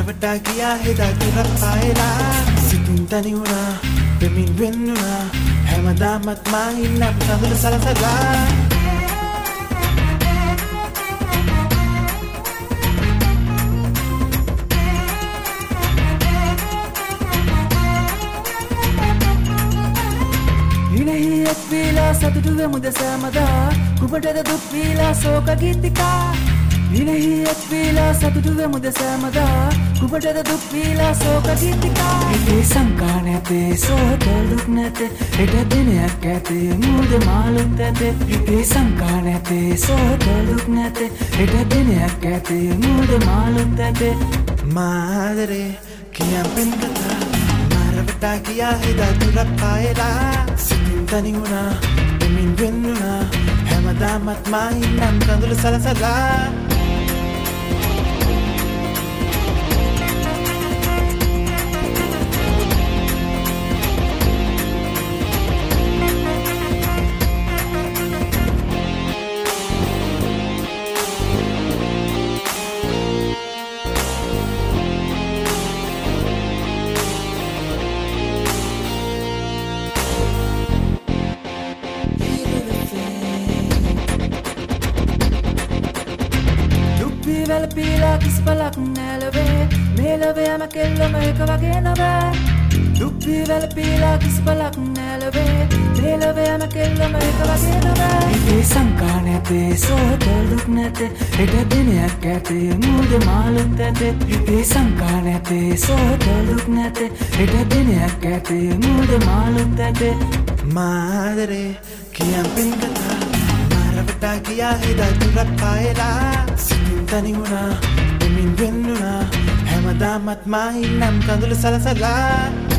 මරවටා ගියා හෙදා දුරක් පායලා සිතින් තනි වුණා දෙමින් වෙන් වුණා හැමදාමත් මා ඉන්නම් කඳුළු සලසලා හිනෙහියක් වීලා සතුටු වෙමුද සෑමදා කුමටද දුක් වීලා ශෝක ගීතිකා හිනෙහියක් වීලා සතුටු වෙමුද සෑමදා කුමටද දුක් වීලා ශෝක ගීතිකා හිතේ සංකා නැතේ සෝතල් දුක් නැතේ හෙට දිනයක් ඇතේ මුද මාළුත් ඇතේ හිතේ සංකා නැතේ සෝතල් දුක් නැතේ හෙට දිනයක් ඇතේ මුද මාළුත් ඇතේ මාදරේ කියම් පින් කතා මරවටා ගියා හෙදා දුරක් පායලා සිතින් තනි වුණා දෙමින් වෙන් වුණා හැමදාමත් මා ඉන්නම් කඳුළු සලසලා වැලපීලා කිසි පලක් නෑලවේ මේලවේ යම කෙල්ලම එක වගේ නොවෑ දුක්වී වැලපීලා කිසි පලක් නෑලවේ මේලවේ යම කෙල්ලම එක වගේ නොවෑ හිතේ සංකා නැතේ සෝතල් දුක් නැතේ හෙට දිනයක් ඇතේ මුද මාළුත් ඇතේ හිතේ සංකා නැතේ සෝතල් දුක් නැතේ හෙට දිනයක් ඇතේ මුද මාළුත් ඇතේ මාදරේ කියම් පින් කතා මරවටා ගියා හෙදා දුරක් පායලා සිතින් තනි වුණා දෙමින් වෙන් වුණා හැමදාමත් මා ඉන්නම් කඳුළු සලසලා